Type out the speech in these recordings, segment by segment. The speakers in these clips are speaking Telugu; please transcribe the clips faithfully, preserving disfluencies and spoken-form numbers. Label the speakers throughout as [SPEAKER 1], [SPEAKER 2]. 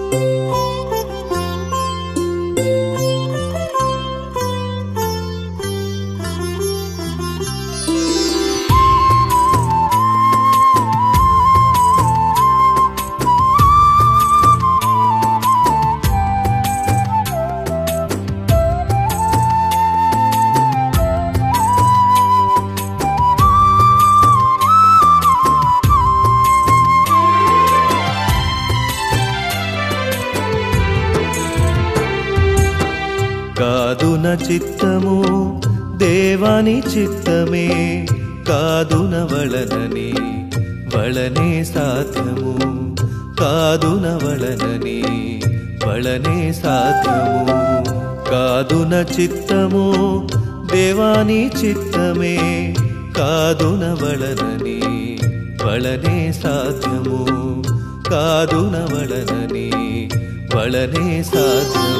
[SPEAKER 1] కాదున చిత్తము దేవాని చిత్తమే కాదున వళనని వళనే సాధ్యము కాదున వళనని వళనే సాధ్యము కాదున చిత్తము దేవాని చిత్తమే కాదున వళనని వళనే సాధ్యము కాదున వళనని వళనే సాధ్యము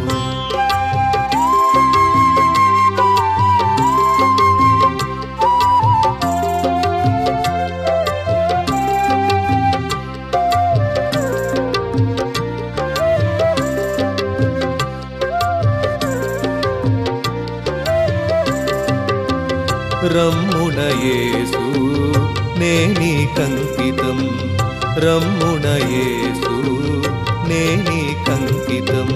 [SPEAKER 1] రమ్ముణ యేసు నేని కంకితం రమ్ముణ యేసు నేని కంకితం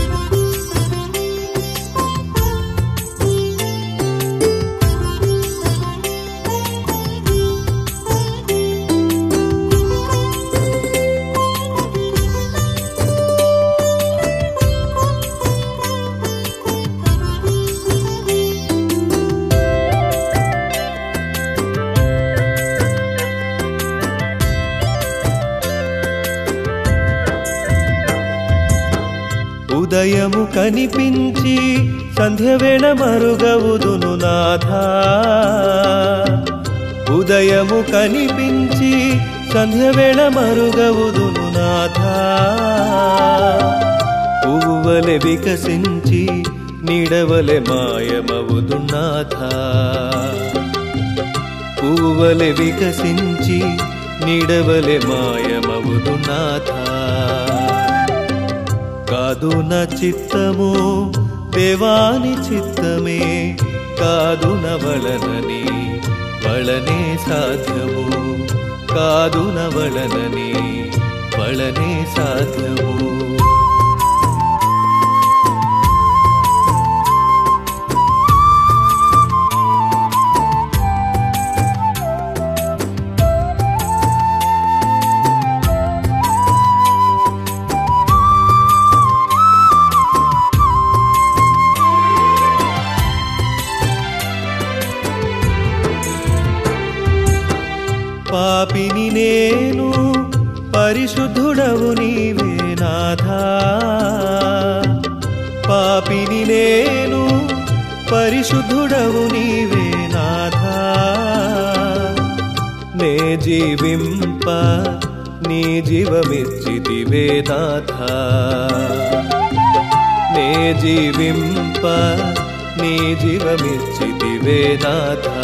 [SPEAKER 1] ఉదయము కనిపించి సంధ్యవేళ మరుగవుదును నాథా ఉదయము కనిపించి సంధ్యవేళ మరుగవుదును నాథా పువ్వువలె వికసించి నీడవలె మాయమవుదు నాథా పువ్వువలె వికసించి నీడవలె మాయమవుదు నాథా కాదున చిత్తము దేవాని చిత్తమే కాదున వళనని వళనే సాధ్యము కాదున వళనని వళనే సాధ్యము పాపిని నేను పరిశుద్ధుడవు నీవే నాథా పాపిని నేను పరిశుద్ధుడవు నీవే నాథా నే జీవింప నీ జీవమిచ్చితివే నాథా నే జీవింప నీ జీవమిచ్చితివే నాథా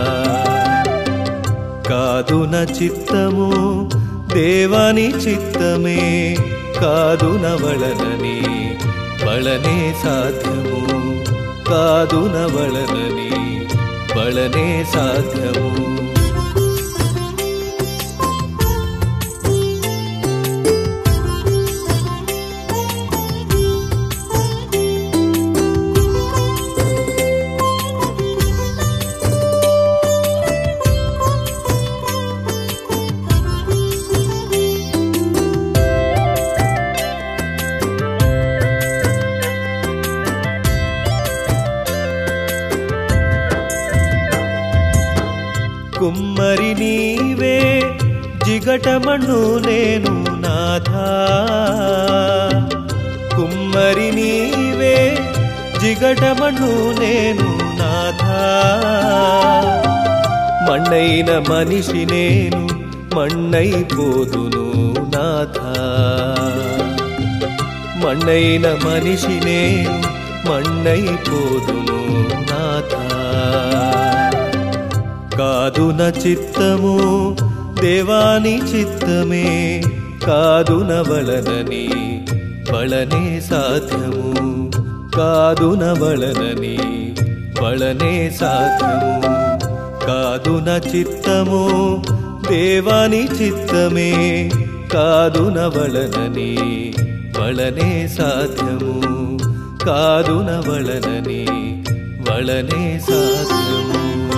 [SPEAKER 1] కాదున చిత్తము దేవాని చిత్తమే కాదున వళనని వళనే సాధ్యము కాదున వళనని వళనే సాధ్యము కుమ్మరి నీవే జిగటమణు నేను నాథా కుమ్మరి నీవే జిగటమణు నేను నాథా మಣ್ಣైన మనిషి నేను మಣ್ಣైపోదును నాథా మಣ್ಣైన మనిషి నేను మಣ್ಣైపోదును నాథా కాదున చిత్తము దేవాని చిత్తమే కాదునవలనని వళనే సాధ్యము కాదునవలనని వళనే సాధ్యము కాదున చిత్తము దేవాని చిత్తమే కాదునవలనని వళనే సాధ్యము కాదునవలనని వళనే సాధ్యము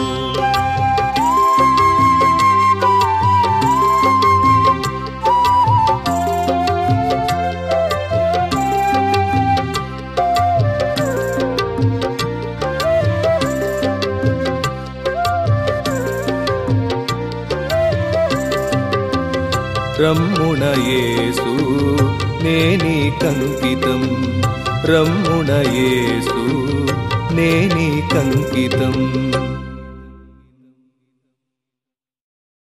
[SPEAKER 1] రమ్ముణ యేసు నేనీ కంకితం రమ్ముణ యేసు నేనీ కంకితం